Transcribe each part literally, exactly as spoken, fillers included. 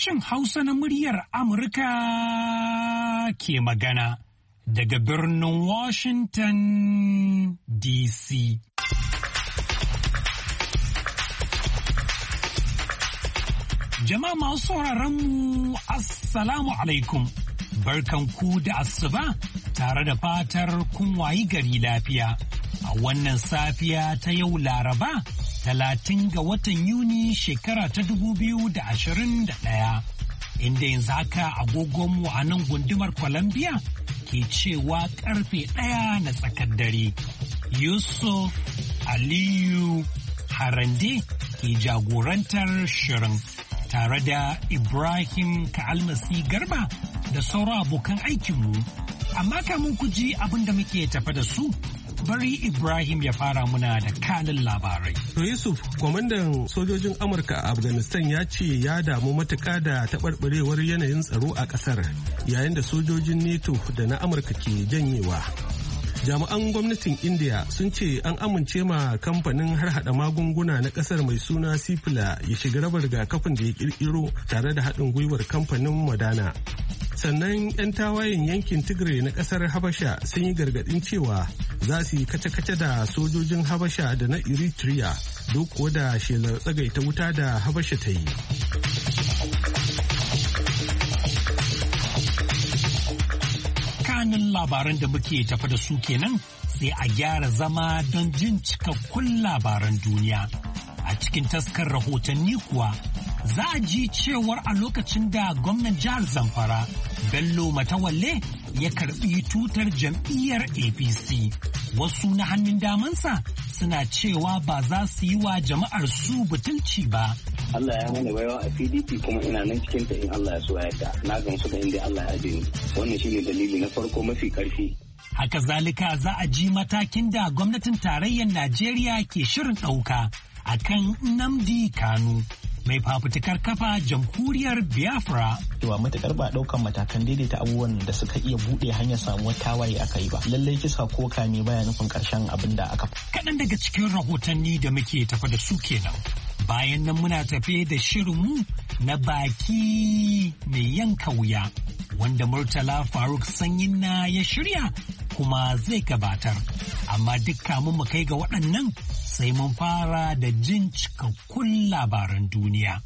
Sashen Hausa na muryar Amurka ke magana daga birnin Washington D C. Jama'a masu sauraronmu, Assalamu alaikum. Barkanku da asuba tare da fatar kun wayi gari lafiya. A wannan safiya ta yau Laraba, talatin ga watan Yuni shekara ta dubu biyu da ashirin da ɗaya, inda yanzu haka agogonmu a nan gundumar Columbia ke cewa karfe ɗaya na tsakar dare. Yusuf Aliyu Harande ke jagorantar shirin tare da Ibrahim Ka'almasi Garba da sauran abokan aikinmu. Amma kamun ku ji abin da muke tafa da su, bari Ibrahim ya fara muna da kanin labarai. To Yusuf, kwamandan sojojin Amurka a Afghanistan ya ce ya damu matuƙa da taɓarɓarewar yanayin tsaro a ƙasar yayin da sojojin NATO da na Amurka ke janyewa. Jami'an gwamnatin India sun ce an amince ma kamfanin harhaɗa magunguna na ƙasar mai suna Cipla ya shiga raba rigakafin da ya ƙirƙiro tare da haɗin gwiwar kamfanin Moderna. Sannan 'yan tawayen yankin Tigray na ƙasar Habasha sun yi gargaɗin cewa za su yi kace-kace da sojojin Habasha da na Eritrea duk kuwa da shelar tsagaita wuta da Habasha ta yi. Kanin labaran da muke tafa da su kenan, sai a gyara zama don jin cikakkun labaran duniya. A cikin taskar rahotanni kuwa za a ji cewar a lokacin da gwamnan jihar Zamfara Bello Matawalle ya karbi tutar jam'iyyar A P C. Wasu na hannun damansa suna cewa ba za su yi wa jama'ar su butulci ba. Allah ya mana baiwa a P D P kuma ina nan cikin ta in Allah ya so ya yarda. Na gamsu da inda Allah ya aje ni. Wannan shine dalili na farko mafi karfi. Haka zalika za a ji matakin da gwamnatin tarayyar Najeriya ke shirin ɗauka akan Nnamdi Kanu, mai fafutukar kafa jamhuriyar Biafra. Cewa matukar ba daukan matakan daidaita abubuwan da suka iya bude hanyar samuwar tawaye aka yi ba. Lallai kisa ko kame baya nufin karshen abin da aka. Kaɗan daga cikin rahotanni da muke tafa da su kenan. Bayan nan muna tafe da shirinmu na baki mai yanka wuya, wanda Murtala Faruk Sanyinna ya shirya kuma zai gabatar. Amma duk kamun mu kai ga waɗannan sai mun fara da jin cikakkun labaran duniya.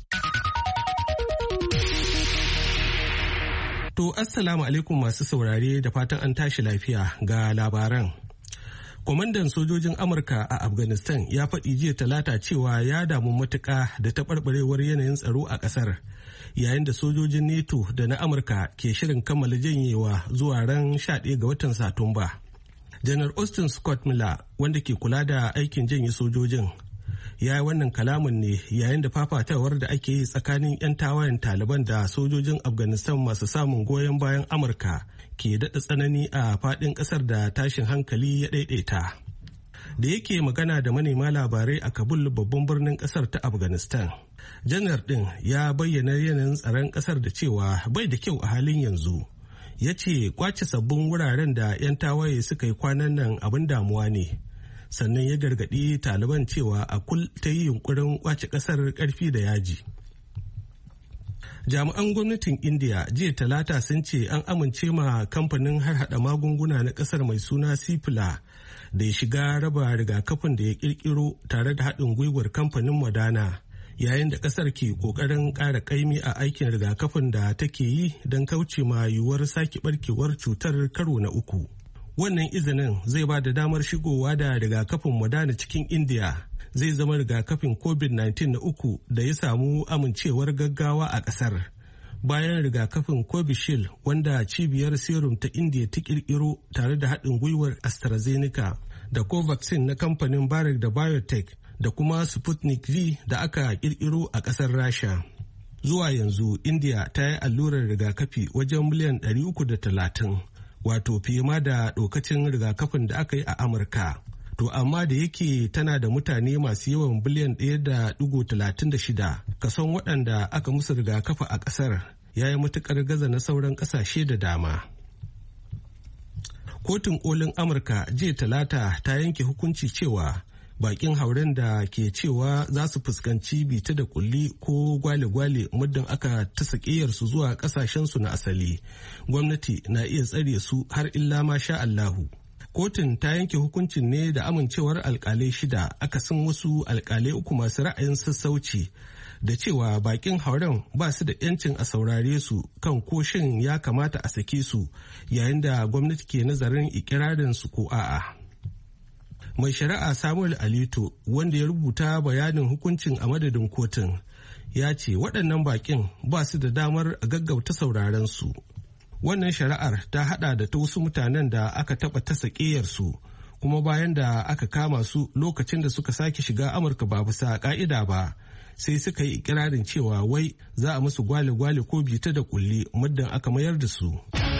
To, Assalamu alaikum masu saurare da fatan an tashi lafiya ga labaran. Kwamandan sojojin Amurka a Afghanistan ya faɗi jiya talata cewa ya damu matuƙa da taɓarɓarewar yanayin tsaro a ƙasar, yayin da sojojin NATO da na Amurka ke shirin kammala janyewa zuwa ran sha ɗaya ga watan Satumba. Janar Austin Scott Miller, wanda ke kula da aikin janye sojojin, ya yi wannan kalamin ne yayin da fafatawar da ake yi tsakanin 'yan tawayen Taliban da sojojin Afghanistan masu samun goyon bayan Amurka ke daɗa tsanani a faɗin ƙasar da tashin hankali ya ɗaiɗaita. Da yake magana da manema labarai a Kabul, babban birnin ƙasar ta Afghanistan, janar ɗin ya bayyana yanayin tsaron ƙasar da cewa bai da kyau a halin yanzu. Ya ce kwace sabbin wuraren da 'yan tawaye suka yi kwanan nan abin damuwa ne. Sannan ya gargaɗi Taliban cewa a kul ta yi yunkurin kwace ƙasar ƙarfi da yaji. Jami'an gwamnatin India jiya talata sun ce an amince ma kamfanin harhaɗa magunguna na ƙasar mai suna Cipla da ya shiga raba rigakafin da ya ƙirƙiro tare da haɗin gwiwar kamfanin Moderna, yayin da ƙasar ke ƙoƙarin ƙara ƙaimi a aikin rigakafin da take yi don kauce ma yiwuwar sake ɓarkewar cutar karo na uku. Wannan izinin zai ba da damar shigowa da rigakafin Moderna cikin India. Zai zama rigakafin covid nineteen na uku da ya samu amincewar gaggawa a ƙasar, bayan rigakafin Covishield wanda cibiyar serum ta India ta ƙirƙiro tare da haɗin gwiwar AstraZeneca da Covaxin na kamfanin Bharat da Biotech da kuma Sputnik V da aka ƙirƙiro a ƙasar Rasha. Zuwa yanzu India ta yi allurar rigakafi wajen miliyan ɗari uku da talatin, wato fiye ma da ɗokacin rigakafin da aka yi a Amurka. To amma da yake tana da mutane masu yawan biliyan ɗaya da ɗigo talatin da shida, kason waɗanda aka musu rigakafi a ƙasar ya yi matuƙar gaza na sauran ƙasashe da dama. Kotun kolin Amurka jiya talata ta yanke hukunci cewa bakin hauren da ke cewa za su fuskanci bita da kulli ko gwale-gwale muddin aka ta su zuwa kasashensu na asali. Gwamnati na iya tsare su har illa ma sha Allahu. Kotun ta yanke hukuncin ne da amincewar alkalai shida akasin wasu alkalai uku masu ra'ayin sassauci da cewa bakin hauren ba su da 'yancin a saurare su kan ko shin ya kamata a sake su yayin da gwamnati ke nazarin ikirarin su ko a'a. Mai shari'a Samuel Alito wanda ya rubuta bayanin hukuncin a madadin kotun ya ce waɗannan bakin ba su da damar gaggauta sauraren su. Wannan shari'ar ta hada da ta wasu mutanen da aka taɓa ta su kuma bayan da aka kama su lokacin da suka sake shiga Amurka ba bisa ka'ida ba sai suka yi ikirarin cewa wai za a musu gwale-gwale ko bita da kulli muddin aka mayar da su.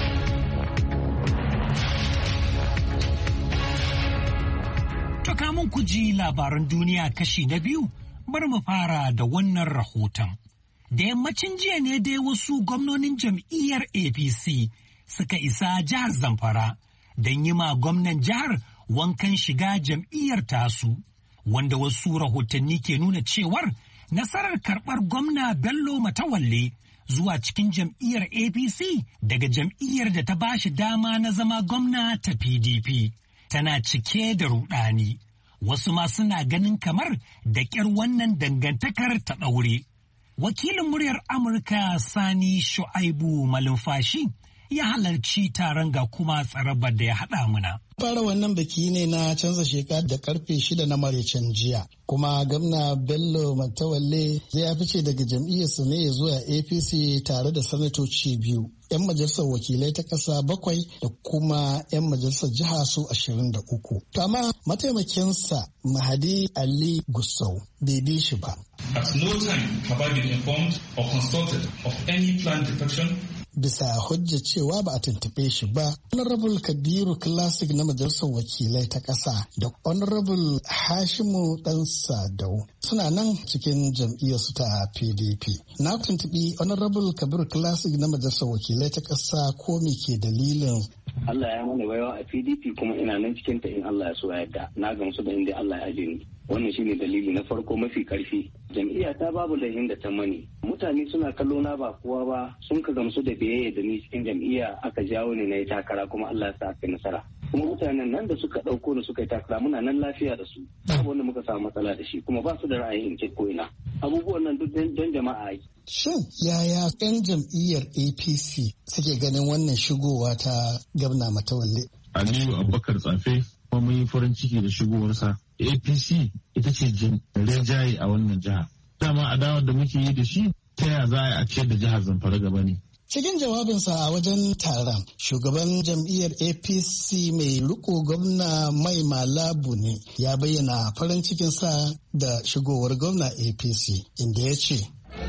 To kamun ku ji labaran duniya kashi na biyu, bar mu fara da wannan rahoton. Da yammacin jiya ne dai wasu gwamnonin jam'iyyar A P C suka isa jihar Zamfara don yi ma gwamnan jihar wankan shiga jam'iyyar tasu, wanda wasu rahotanni ke nuna cewar nasarar karɓar gwamna Bello Matawalle zuwa cikin jam'iyyar A P C daga jam'iyyar da ta bashi dama na zama gwamna ta P D P. Tana cike da rudani, wasu ma suna ganin kamar da ƙyar wannan dangantakar ta ɗaure. Wakilin muryar Amurka Sani Shu'aibu Malumfashi ya halarci taron ga kuma tsarabar da ya haɗa muna. Fara wannan biki ne na canza sheka da karfe shida na maraicen jiya. Kuma gwamna Bello Matawalle zai fice daga jam'iyyarsa ne ya zuwa A P C tare da sanatoci biyu. 'Yan majalisar wakilai ta ƙasa bakwai da kuma 'yan majalisar jiha su ashirin da uku. To amma mataimakinsa Mahadi Ali Gusau bai bi shi ba. At no time have I been informed or consulted of any planned defection. Bisa hujja cewa ba a tuntuɓe shi ba, Honorable Kabiru Classic na Majalisar Wakilai ta ƙasa da Honorable Hashimu Dan Sadau suna nan cikin jam'iyyarsu ta P D P. Na tuntuɓi Honorable Kabiru Classic na Majalisar Wakilai ta ƙasa ko me ke dalilin. Allah ya mana baiwa a P D P kuma ina nan cikin ta in Allah ya so yadda. Na gamsu da inda Allah ya aje ni. Wannan shine dalili na farko mafi karfi. Jam'iyya ta babu lahin da ta mani. Mutane suna kallo na ba kowa ba, sun ka gamsu da biyayya da ni cikin jam'iyya aka jawo ni na yi takara kuma Allah ya sa aka nasara. Kuma mutanen nan da suka ɗauko da suka yi takara muna nan lafiya da su. Babu wanda muka samu matsala da shi kuma ba su da ra'ayin in ko ina. Abubuwan nan duk don jama'a yi. Shin yaya 'yan jam'iyyar A P C suke ganin wannan shigowa ta gwamna Matawalle? Aliyu Abubakar Tsafe kuma mun yi farin ciki da shigowarsa. A P C ita ce rinjaye a wannan jiha. Dama adawar da muke yi da shi ta yaya za a ciyar da jihar Zamfara gaba ne. Cikin jawabinsa a wajen taron, shugaban jam'iyyar A P C mai riko gwamna Mai Malabu ne ya bayyana farin cikinsa da shigowar gwamna A P C inda ya ce.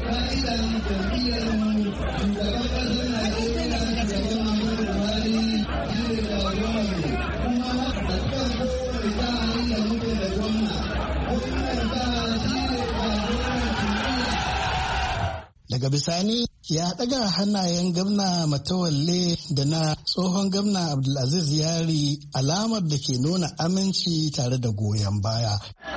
Daga bisani ya ɗaga hannayen gwamna Matawalle da na tsohon gwamna Abdulaziz Yari alamar da ke nuna aminci tare da goyon baya.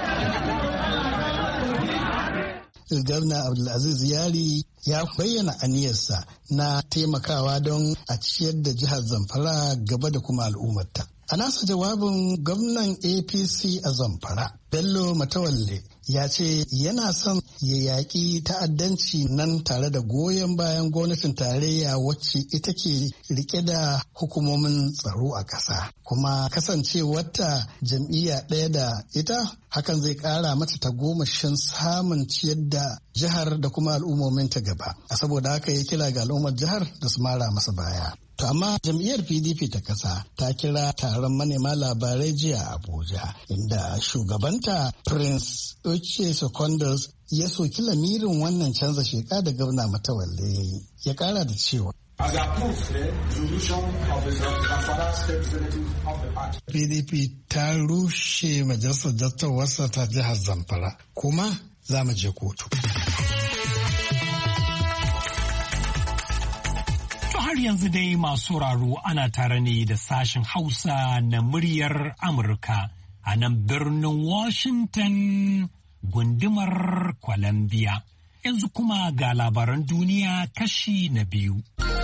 Gwamna Abdulaziz Yari ya bayyana aniyarsa na taimakawa don a ciyar da jihar Zamfara gaba da kuma al'ummarta. A nasa jawabin gwamnan A P C a Zamfara, Bello Matawalle ya ce yana son ya yaƙi ta'addanci nan tare da goyon bayan gwamnatin tarayya wacce ita ke rike da hukumomin tsaro a ƙasa. Kuma kasancewarta jam'iyya ɗaya da ita hakan zai ƙara mata tagomashin samun ciyar da jihar da kuma al'ummomin ta gaba. A saboda haka ya kira ga al'ummar jihar da su mara masa baya. To amma jam'iyyar P D P ta ƙasa ta kira taron manema labarai jiya a Abuja inda shugabanta Prince Uche Secondus ya soki lamirin wannan canza sheka da gwamna Matawalle ya yi. Ya ƙara da cewa. P D P ta rushe majalisar dattawarsa ta jihar Zamfara kuma za mu je kotu. Har yanzu dai masu sauraro ana tare ne da sashen Hausa na muryar Amurka a nan birnin Washington gundumar Columbia. Yanzu kuma ga labaran duniya kashi na biyu.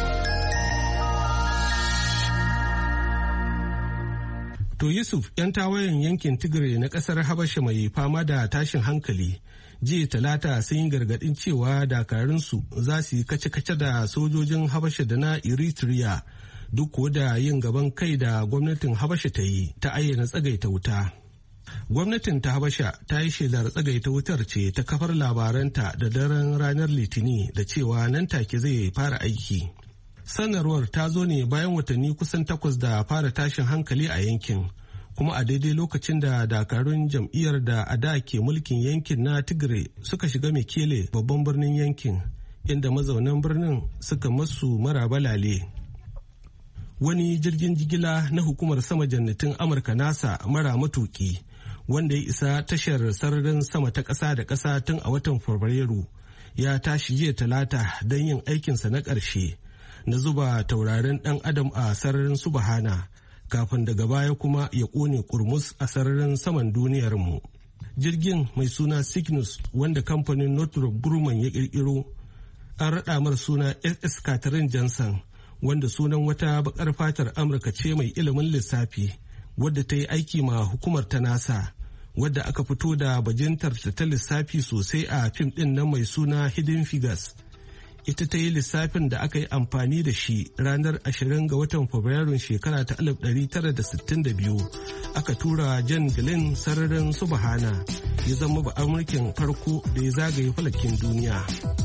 To Yusuf, 'yan tawayen yankin Tigray na ƙasar Habasha mai fama da tashin hankali, jiya talata sun yi gargaɗin cewa dakarunsu za su yi kace-kace da sojojin Habasha da na Eritrea duk ko da yin gaban kai da gwamnatin Habasha ta yi ta ayyana tsagaita wuta. Gwamnatin ta Habasha ta yi shelar tsagaita wutar ce ta kafar labaranta da daren ranar Litini da cewa nan take zai fara aiki. Sanarwar ta zo ne bayan watanni kusan takwas da fara tashin hankali a yankin, kuma a daidai lokacin da dakarun jam'iyyar da a da ke mulkin yankin na Tigray suka shiga Mekele babban birnin yankin, inda mazaunan birnin suka masu maraba lale. Wani jirgin jigila na hukumar sama jannatin Amurka NASA mara matuki wanda ya isa tashar sararin sama ta ƙasa da ƙasa tun a watan Fabrairu ya tashi jiya talata don yin aikinsa na ƙarshe na zuba taurarin ɗan adam a sararin subhana kafin daga baya kuma ya ƙone kurmus a sararin saman duniyarmu. Jirgin mai suna Cygnus wanda kamfanin Northrop Grumman ya ƙirƙiro an raɗa mar suna S S Katrin Johnson wanda sunan wata bakar fatar Amurka ce mai ilimin lissafi wadda ta yi aiki ma hukumar ta NASA, wadda aka fito da bajintar ta lissafi sosai a fim ɗin nan mai suna Hidden Figures. Ita ta yi lissafin da aka yi amfani da shi ranar ashirin ga watan Fabrairun shekara ta alif ɗari tara da sittin da biyu. Aka tura Jan Glenn sararin subhana ya zama ba Amurkin farko da ya zagaye falakin duniya.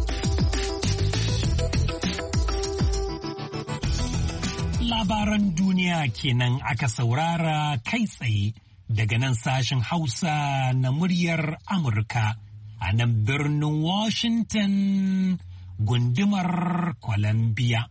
Labaran duniya kenan aka saurara kai tsaye daga nan sashen Hausa na muryar Amurka a nan birnin Washington gundumar Columbia.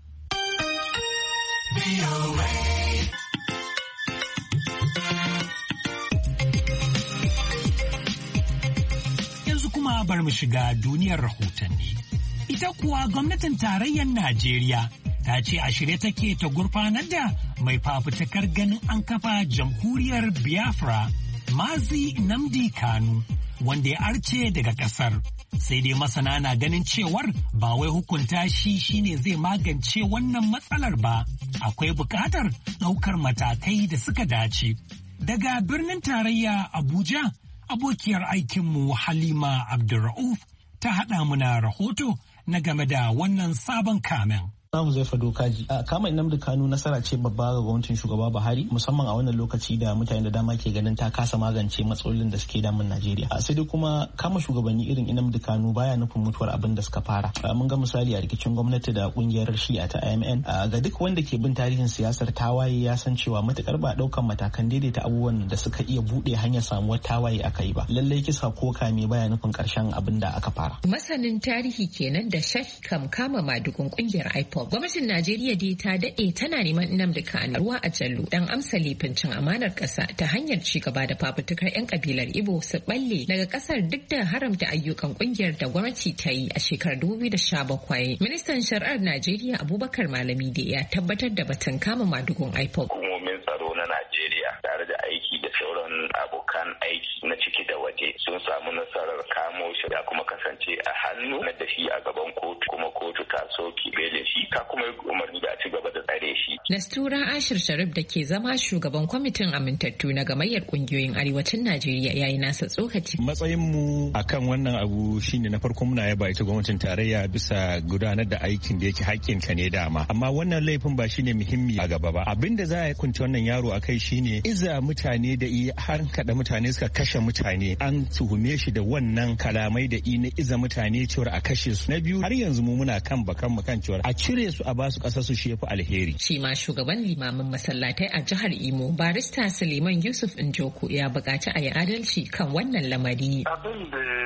Yanzu kuma bar mu shiga duniyar rahotanni. Ita kuwa gwamnatin tarayyar Najeriya ta ce a shirye take ta gurfanar da mai fafutukar ganin an kafa jamhuriyar Biafra, Mazi Nnamdi Kanu, wanda ya arce daga kasar. Sai dai masana na ganin cewar ba wai hukunta shi shine zai magance wannan matsalar ba, akwai bukatar ɗaukar matakai da suka dace. Daga birnin tarayya Abuja, abokiyar aikinmu Halima Abdulra'uf ta haɗa muna rahoto na game da wannan sabon kamen. Namu zai fado kaji. A kama Nnamdi Kanu nasara ce babba ga gwamnatin shugaba Buhari, musamman a wannan lokaci da mutane da dama ke ganin ta kasa magance matsalolin da suke damun Najeriya. A sai dai kuma kama shugabanni irin Nnamdi Kanu baya nufin mutuwar abin da suka fara. Mun ga misali a rikicin gwamnati da kungiyar Shi'a ta I M N. Ga duk wanda ke bin tarihin siyasar tawaye ya san cewa matukar ba daukan matakan daidaita abubuwan da suka iya bude hanyar samuwar tawaye aka yi ba. Lallai kisa ko kame baya nufin karshen abin da aka fara. Masanin tarihi kenan da Sheikh Kam Kama madugun kungiyar I P O B. Gwamnatin Najeriya dai ta daɗe tana neman Nnamdi Kanu ruwa a jallo dan amsa laifin cin amanar ƙasa ta hanyar ci gaba da fafutukar 'yan kabilar Igbo su balle daga ƙasar duk da haramta ayyukan ƙungiyar da gwamnati ta yi a shekarar dubu biyu da sha bakwai. Ministan Shari'ar Najeriya Abubakar Malami da ya tabbatar da batun kama madugun I P O B. Hukumomin tsaro na Najeriya tare da aiki da sauran abokan aiki na ciki da waje sun samu nasarar kamo shi da kuma kasance a hannu na da shi a gaban kotu, kuma kotu ta soki belin shi ta kuma umarni da a ci gaba da tsare shi. Nastura Ashir Sharif da ke zama shugaban kwamitin amintattu na gamayyar kungiyoyin arewacin Najeriya yayi nasa tsokaci. Matsayin mu akan wannan abu shine na farko muna yaba ita gwamnatin tarayya bisa gudanar da aikin da yake hakkin ka ne dama. Amma wannan laifin ba shine muhimmi a gaba ba. Abinda za a kunta wannan yaro akai shine iza mutane da i har kada mutane suka kashe mutane, an tuhume shi da wannan kalamai da i na iza mutane cewa a kashe su. Na biyu har yanzu mu muna kan bakan mu kan cewa a cire su a ba su kasar su shefu alheri. Shi ma shugaban limamin masallatai a jihar Imo barista Suleiman Yusuf Njoku ya buƙaci a yi adalci kan wannan lamari. Abin da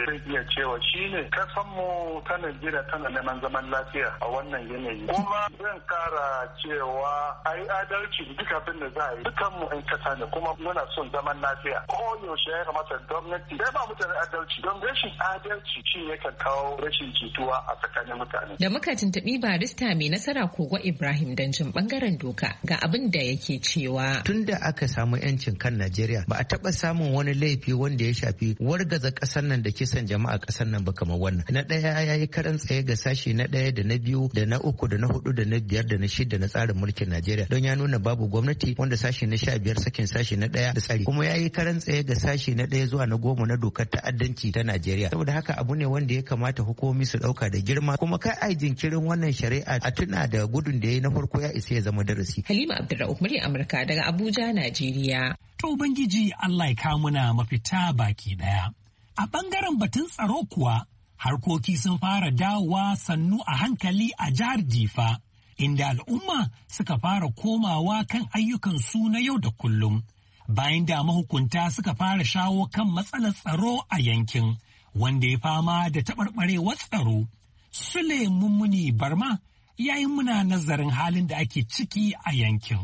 zai iya cewa shine kasanmu ta Najeriya tana neman zaman lafiya a wannan yanayi. Kuma zan kara cewa a yi adalci duk abin da za a yi. Dukanmu in kasa ne kuma muna son zaman lafiya. Ko yaushe ya kamata gwamnati ya ba mutane adalci don rashin adalci shi ne kan kawo rashin jituwa a tsakanin mutane. Da muka tuntuɓi barista mai nasara Kogo Ibrahim Danjin bangaren doka ga abin da yake cewa. Tun da aka samu 'yancin kan Najeriya ba a taɓa samun wani laifi wanda ya shafi wargaza ƙasar nan da kisan jama'a ƙasar nan ba kamar wannan. Na ɗaya ya yi karan tsaye ga sashi na ɗaya da na biyu da na uku da na hudu da na biyar da na shida na tsarin mulkin Najeriya don ya nuna babu gwamnati wanda sashi na sha biyar sakin sashi na ɗaya da tsari kuma ya yi karan tsaye ga sashi na ɗaya zuwa na goma na dokar ta'addanci ta Najeriya saboda haka abu ne wanda ya kamata hukumomi su ɗauka da girma kuma kai ai jinkirin wannan shari'a a tuna da gudun da ya yi na farko ya isa ya zama darasi. Halima Abdulrahman murya Amurka daga Abuja, Najeriya. To Ubangiji Allah ya kawo muna mafita baki daya. A bangaren batun tsaro kuwa harkoki sun fara dawowa sannu a hankali a jihar Difa inda al'umma suka fara komawa kan ayyukan su na yau da kullum bayan da mahukunta suka fara shawo kan matsalar tsaro a yankin wanda ya fama da taɓarɓarewar tsaro. Sule Mummuni Barma yayin muna nazarin halin da ake ciki a yankin.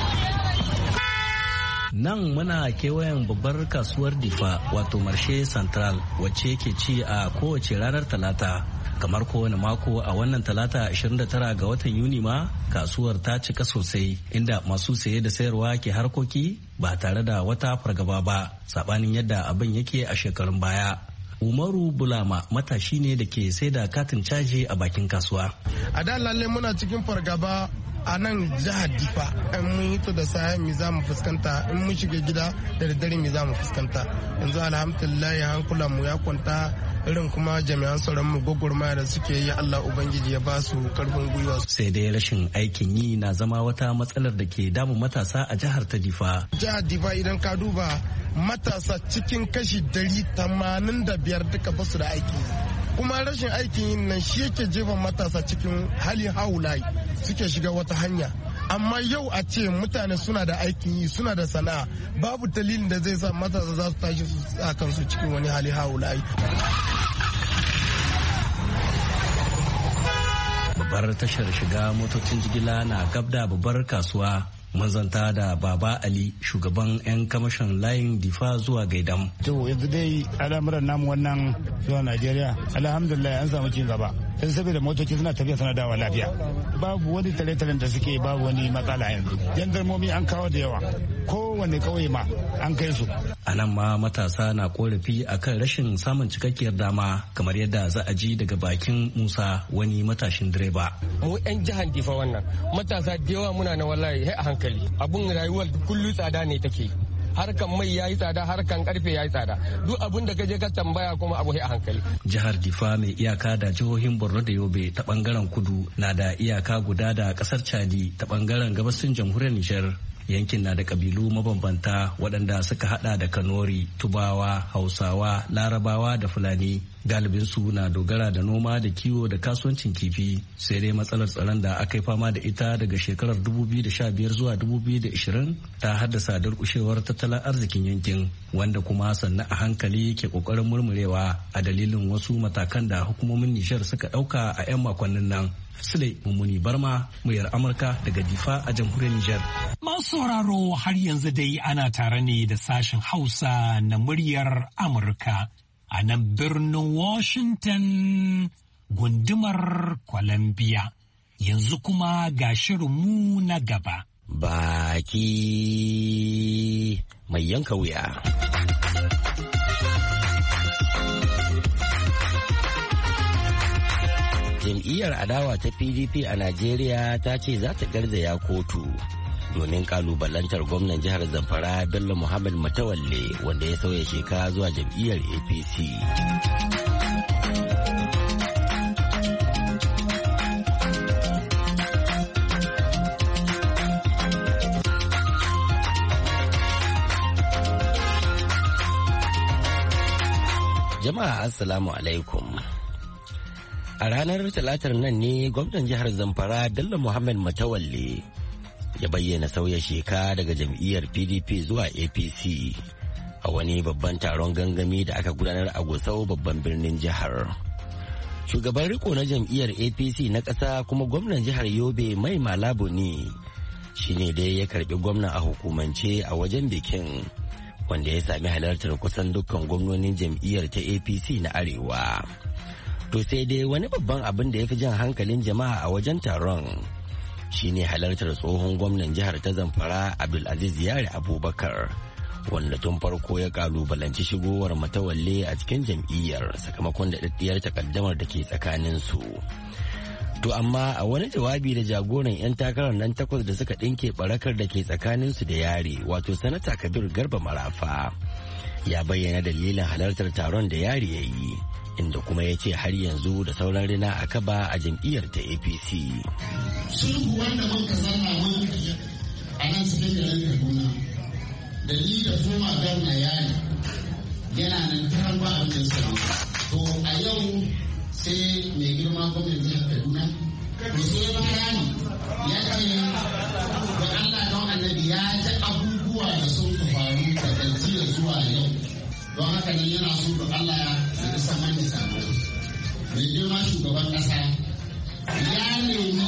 Nan muna kewayen babbar kasuwar Difa wato Marshe Central wacce ke ci a kowace ranar Talata. Kamar kowane mako a wannan Talata ashirin da tara ga watan Yuni ma kasuwar ta cika sosai inda masu saye da sayarwa ke harkoki ba tare da wata fargaba ba sabanin yadda abin yake a shekarun baya. Umaru Bulama matashi ne da ke sai da katin caji a bakin kasuwa. A da lalle muna cikin fargaba a nan jihar Difa in mun hito da sayan mi za mu fuskanta in mun shiga gida da daddare mi za mu fuskanta. Yanzu alhamdulillah hankulan mu ya kwanta irin kuma jami'an tsaron mu gwagwarmaya da suke yi Allah Ubangiji ya ba su karfin gwiwa. Sai dai rashin aikin yi na zama wata matsalar da ke damun matasa a jihar ta Difa. Jihar Difa idan ka duba matasa cikin kashi dari tamanin da biyar duka basu da aiki. Kuma rashin aikin yin nan shi yake jefa matasa cikin halin haulayi suke shiga wata hanya. Amma yau a ce mutane suna da aikin yi suna da sana'a babu dalilin da zai sa matasa za su tashi su sa kansu cikin wani hali haulayi. Babbar tashar shiga motocin jigila na gabda babbar kasuwa. Manzanta da Baba Ali shugaban 'yan kamashin layin Difa zuwa Gaidam. To yanzu dai al'amuran namu wannan zuwa Najeriya alhamdulillah an samu cin gaba. Sai saboda motoci suna tafiya suna dawa lafiya. Babu wani tare-taren da suke babu wani matsala yanzu. Jandarmomi an kawo da yawa. Kowane kauye ma an kai su. A nan ma matasa na korafi akan rashin samun cikakkiyar dama kamar yadda za a ji daga bakin Musa wani matashin direba. Mu 'yan jihar Difa wannan matasa da yawa muna na wallahi a hankali. Abun rayuwar kullu tsada ne take. Harkan mai ya yi tsada, harkan karfe ya yi tsada. Duk abun da kaje ka tambaya kuma abu a hankali. Jihar Difa mai iyaka da jihohin Borno da Yobe ta bangaren kudu na da iyaka guda da kasar Chadi ta bangaren gabasin jamhuriyar Nijar. Yankin na da kabilu mabambanta waɗanda suka hada da Kanori, Tubawa, Hausawa, Larabawa da Fulani. Galibinsu na dogara da noma da kiwo da kasuwancin kifi. Sai dai matsalar tsaron da aka yi fama da ita daga shekarar dubu biyu da sha biyar zuwa dubu biyu da ashirin ta haddasa durƙushewar tattalin arzikin yankin wanda kuma sannan a hankali ke ƙoƙarin murmurewa a dalilin wasu matakan da hukumomin Nijar suka ɗauka a 'yan makonnin nan. Sule Mummuni Barma, muryar Amurka daga Difa a jamhuriyar Nijar. Masu sauraro har yanzu dai ana tare ne da sashen Hausa na muryar Amurka a nan birnin Washington gundumar Columbia. Yanzu kuma ga shirinmu na gaba. Baki mai yanka wuya. Jam'iyyar adawa ta P D P a Najeriya ta ce za ta garzaya kotu domin kalubalantar gwamnan jihar Zamfara Bello Muhammad Matawalle wanda ya sauya shekara zuwa jam'iyyar A P C. Jama'a assalamu alaikum. A ranar talatar nan ne gwamnan jihar Zamfara Bello Muhammad Matawalle ya bayyana sauya sheka daga jam'iyyar P D P zuwa A P C a wani babban taron gangami da aka gudanar a Gusau babban birnin jihar. Shugaban riko na jam'iyyar A P C na ƙasa kuma gwamnan jihar Yobe Mai Malabo ne shine dai ya karbi gwamna a hukumance a wajen bikin, wanda ya sami halartar kusan dukkan gwamnonin jam'iyyar ta A P C na Arewa. To sai dai wani babban abin da ya fi jan hankalin jama'a a wajen taron shine halartar tsohon gwamnan jihar ta Zamfara Abdulaziz Yari Abubakar, wanda tun farko ya kalubalanci shigowar Matawalle a cikin jam'iyyar sakamakon da daddiyar takaddamar da ke tsakanin su. To amma a wani jawabi da jagoran 'yan takarar nan takwas da suka ɗinke barakar da ke tsakanin su da Yari, wato sanata Kabir Garba Marafa, ya bayyana dalilin halartar taron da Yari ya yi, inda kuma ya ce har yanzu da sauran rina a kaba a jam'iyyar ta A P C. Sulhu wanda muka zanna mun a nan cikin garin Kaduna da ni da foma gwamna Yari yana nan taron ba abin sa. To a yau sai mai girma gwamnan jihar Kaduna to sai bayani ya ce da Allah don annabi ya ji abubuwa da sun faru daga jiya zuwa yau. Don haka ne yana so da Allah ya yi saman da sabo. Mai girma shugaban ƙasa ya nemi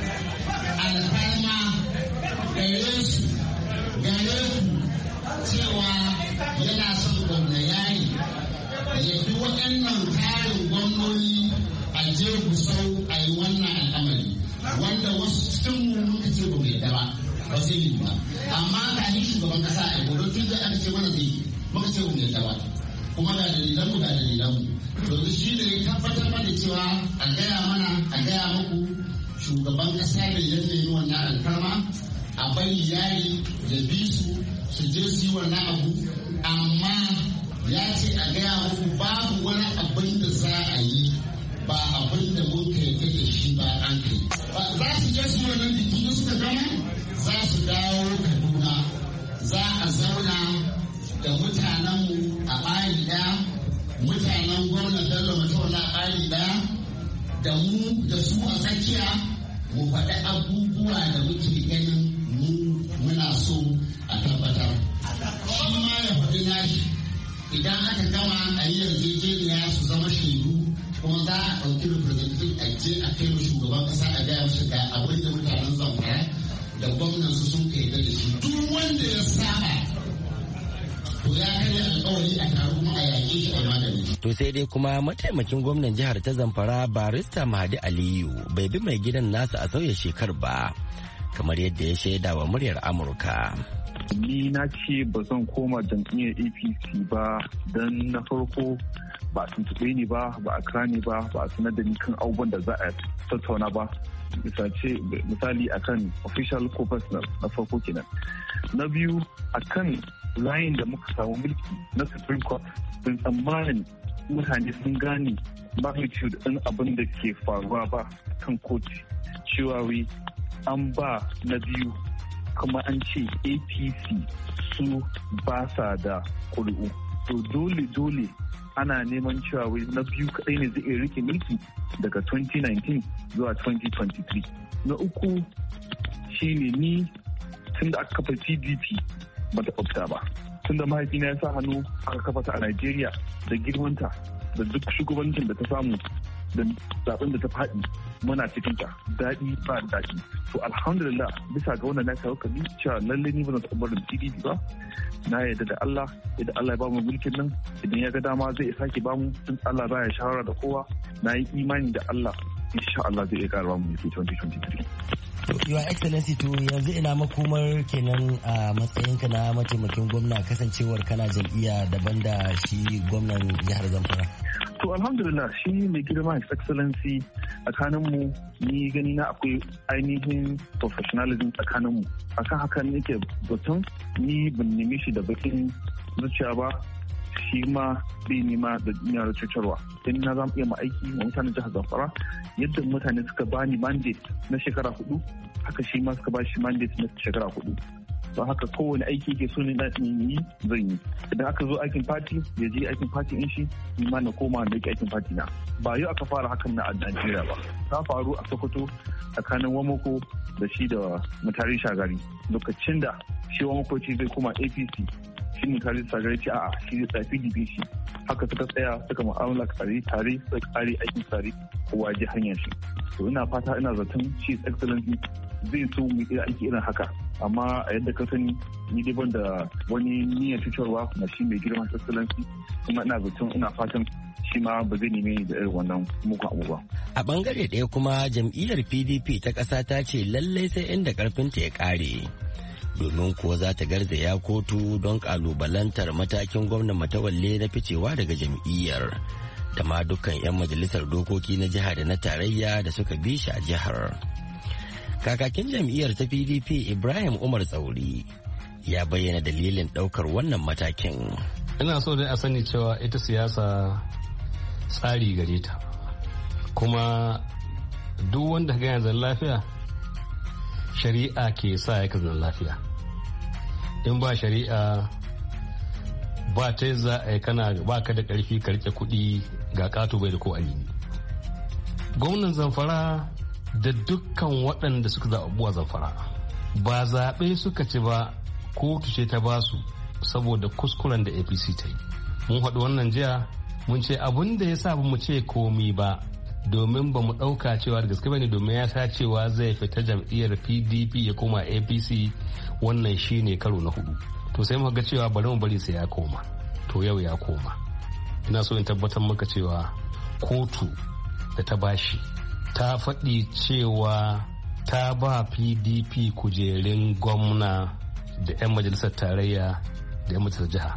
alfarma gare su gare ku cewa yana son gwamna Yari ya fi waɗannan tarin gwamnoni a je Gusau a yi wannan al'amari, wanda wasu cikin mu muka ce ba mai daba ba zai yi ba. Amma ga ni shugaban ƙasa a gudu tun da aka ce mana zai yi muka ce mu yadda ba, kuma ga dalilanmu ga dalilanmu. Domin shi ne ya tabbatar mana cewa a gaya mana a gaya muku shugaban kasa da ya nemi wannan alfarma a bari Yari ya bi su su je su yi wannan abu, amma ya ce a gaya muku babu wani abin da za a yi ba abin da mun kai da shi ba an kai. Za su je su wannan biki da suka gama za su dawo Kaduna, za a zauna da mutanenmu a ɓari ɗaya, mutanen gwamnan Bello Matawalle a ɓari ɗaya, da mu da su a tsakiya mu faɗi abubuwa da muke ganin mu muna so a tabbatar. Shi ma ya faɗi nashi, idan aka gama a yi yarjejeniya su zama shaidu, kuma za a ɗauki representative a je a kai mu shugaban ƙasa a gaya musu ga abin da mutanen Zamfara da gwamnan su sun kai da shi. Duk wanda ya saba to ya karya alkawari a taro kuma a yaƙe shi a magani. To sai dai kuma mataimakin gwamnan jihar ta Zamfara Barista Mahadi Aliyu bai bi mai gidan nasa a sauya shekar ba, kamar yadda ya shaida wa muryar Amurka. Ni na ce ba zan koma jam'iyyar A P C ba don na farko ba a tuntuɓe ni ba, ba a kira ni ba, ba a sanar da ni kan abubuwan da za a tattauna ba. Misali akan official ko personal na farko kenan. Na biyu akan layin da muka samu mulki na Supreme Court, sun tsammanin mutane sun gane magnitude ɗin abin da ke faruwa ba kan kotu, cewa wai an ba na biyu kuma an ce A P C su ba sa da ƙuri'u. To dole dole ana neman cewa wai na biyu kaɗai ne zai rike mulki daga twenty nineteen zuwa twenty twenty-three. Na uku shine ni tun da aka kafa P D P ba ta ɓabta ba. Tun da mahaifina ya sa hannu aka kafa ta a Najeriya da girmanta da duk shugabancin da ta samu da zaben da ta faɗi muna cikin ta daɗi ba daɗi. To alhamdulillah bisa ga wannan na kawo kabi cewa lallai ni ba zan taɓa barin P D P ba. Na yarda da Allah, idan Allah ya bamu mulkin nan, idan ya ga dama zai sake bamu, tun Allah baya shawara da kowa. Na yi imani da Allah, insha Allah zai iya ƙara bamu mulki twenty twenty-three. Your Excellency, to yanzu ina makomar kenan a matsayinka na mataimakin gwamna, kasancewar kana jam'iyya daban da shi gwamnan jihar Zamfara. To alhamdulillah, shi mai girma His Excellency tsakaninmu, ni gani na akwai ainihin professionalism tsakaninmu. Akan haka nake batun, ni ban nemi shi da bakin zuciya ba, shi ma bai nema da duniya da cutarwa. Don na zama iya ma aiki ma mutanen jihar Zamfara, yadda mutane suka bani mandate na shekara hudu, haka shi ma suka ba shi mandate na shekara hudu. Don haka kowane aiki ke so ne na yi zan yi. Idan aka zo aikin fati, ya je aikin fati in shi, ni ma na koma da yake aikin fati na. Ba yau aka fara hakan na a Najeriya ba. Ta faru a Sokoto tsakanin Wamako da shi da Mutare Shagari. Lokacin da shi Wamako ce zai koma A P C, shi ne tare sagare ce a'a shi zai P D P shi haka suka tsaya suka mu'amala tare tare suka kare aikin tare kowa ji hanyar shi. To ina fata ina zaton shi excellency zai so mu yi aiki irin haka, amma a yadda ka sani ni dai ban da wani niyyar cutarwa na shi mai girman excellency, kuma ina zaton ina fatan shi ma ba zai neme da irin wannan muku abu ba. A bangare ɗaya kuma jam'iyyar P D P ta ƙasa ta ce lallai sai inda ƙarfinta ya ƙare. Domin kuwa za ta garzaya kotu don ƙalubalantar matakin gwamnan Matawalle na ficewa daga jam'iyyar. Da ma dukkan 'yan majalisar dokoki na jiha da na tarayya da suka bi shi a jihar. Kakakin jam'iyyar ta P D P Ibrahim Umar Tsauri ya bayyana dalilin ɗaukar wannan matakin. Ina so dai a sani cewa ita siyasa tsari gare ta, kuma duk wanda ga yanzu lafiya shari'a ke sa ya kazan lafiya. In ba shari'a ba ta za a yi kana ba ka da ƙarfi ka rike kuɗi ga ƙato bai da ko alini. Gwamnan Zamfara da dukkan waɗanda suka zaɓi a Zamfara ba zaɓe suka ci ba, kotu ce ta basu saboda kuskuren da A P C ta yi. Mun haɗu wannan jiya mun ce abin da ya sa ba mu ce komi ba domin ba mu ɗauka cewa da gaske ba ne, domin ya sa cewa zai fita jam'iyyar P D P ya koma A P C, wannan shi ne karo na hudu. To sai muka ga cewa bari mu bari sai ya koma, to yau ya koma. Ina so in tabbatar maka cewa kotu da ta bashi ta faɗi cewa ta ba P D P kujerun gwamna da 'yan majalisar tarayya da 'yan majalisar jiha.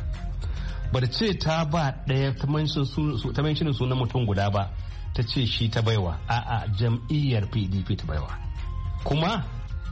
Bar ce ta ba ɗaya ta menshinin sunan mutum guda ba, ta ce shi ta baiwa, a'a jam'iyyar P D P ta baiwa. Kuma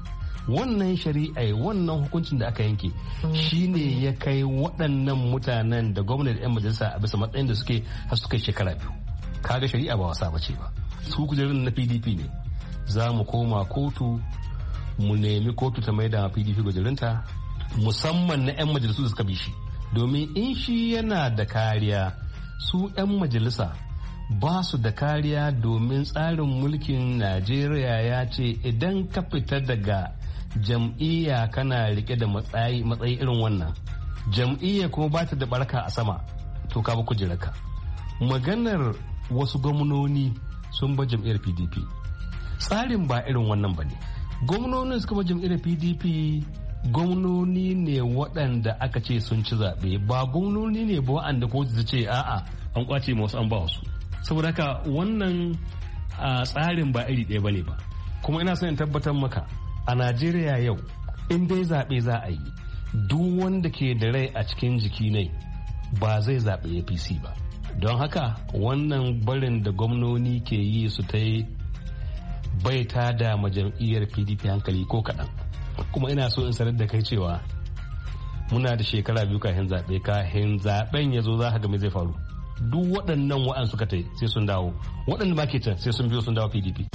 wannan shari'a wannan hukuncin da aka yanke shine ya kai waɗannan mutanen da gwamnati da 'yan majalisa a bisa matsayin da suke har suka shekara biyu. Kaga shari'a ba wasa bace ba. Su kujerun na P D P ne. Za mu koma kotu mu nemi kotu ta maida P D P kujerunta, musamman na 'yan majalisu da suka bi shi. Domin in shi yana da kariya, su 'yan majalisa ba su da kariya, domin tsarin mulkin Najeriya ya ce idan ka fita daga jam'iyya kana rike da matsayi matsayi irin wannan, jam'iyya kuma ba ta da barka a sama, to ka ba kujerarka. Maganar wasu gwamnoni sun ba jam'iyyar P D P, tsarin ba irin wannan ba ne. Gwamnonin suka ba jam'iyyar P D P gwamnoni ne waɗanda aka ce sun ci zaɓe, ba gwamnoni ne ba waɗanda ko su ce a'a an kwace masu an ba wasu. Saboda haka wannan tsarin ba iri ɗaya bane ba. Kuma ina son in tabbatar maka a Najeriya yau in dai zaɓe za a yi, duk wanda ke da rai a cikin jiki ne ba zai zaɓe A P C ba. Don haka wannan barin da gwamnoni ke yi su ta yi bai ta da majam'iyyar P D P hankali ko kaɗan. Kuma ina so in sanar da kai cewa muna da shekara biyu kafin zaɓe, kafin zaɓen ya zo za ka ga me zai faru. Duk waɗannan wa'an suka tai sai sun dawo, waɗanda ba ke can sai sun biyo sun dawo P D P.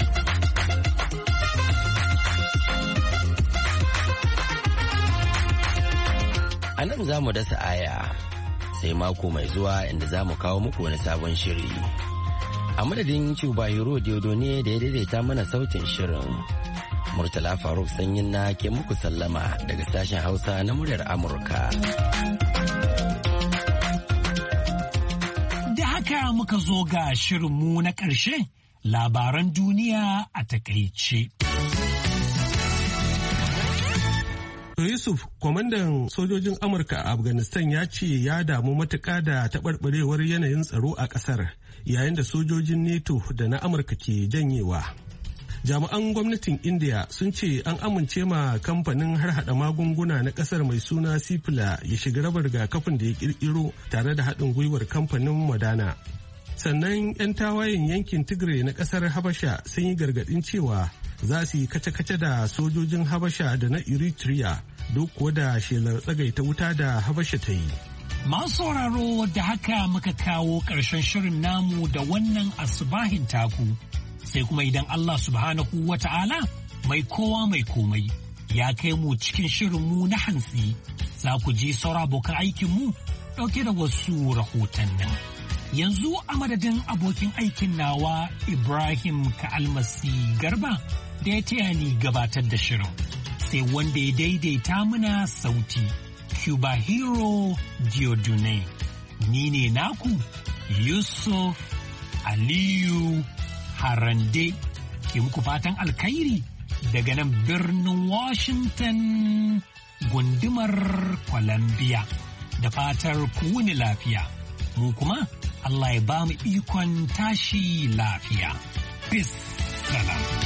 A nan za mu dasa aya sai mako mai zuwa inda za mu kawo muku wani sabon shiri. A madadin Cuba Hero Diodone da ya daidaita mana sautin shirin. Murtala Faruk Sanyin na ke muku sallama daga sashen Hausa na muryar Amurka. Da haka muka zo ga shirinmu na ƙarshe, labaran duniya a takaice. Yusuf, kwamandan sojojin Amurka a Afghanistan ya ce ya damu matuƙa da taɓarɓarewar yanayin tsaro a ƙasar yayin da sojojin NATO da na Amurka ke janyewa. Jami'an gwamnatin India sun ce an amince ma kamfanin harhaɗa magunguna na ƙasar mai suna Cipla ya shiga raba rigakafin da ya ƙirƙiro tare da haɗin gwiwar kamfanin Moderna. Sannan 'yan tawayen yankin Tigray na ƙasar Habasha sun yi gargaɗin cewa za su yi kace-kace da sojojin Habasha da na Eritrea duk kuwa da shelar tsagaita wuta da Habasha ta yi. Masu sauraro da haka muka kawo ƙarshen shirin namu da wannan asubahin taku. Sai kuma idan Allah subhanahu wa ta'ala mai kowa mai komai ya kai mu cikin shirinmu na hantsi, za ku ji saura abokan aikinmu ɗauke da wasu rahotannin. Yanzu a madadin abokin aikin nawa Ibrahim Ka'almasi Garba da ya taya ni gabatar da shirin, sai wanda ya daidaita mana sauti, Cuba Hero Diodune. Ni ne naku Yusuf Aliyu Harande ke muku fatan alkhairi daga nan birnin Washington gundumar Columbia. Da fatar ku wuni lafiya. Mu kuma Allah ya ba mu ikon tashi lafiya. Peace. Salam.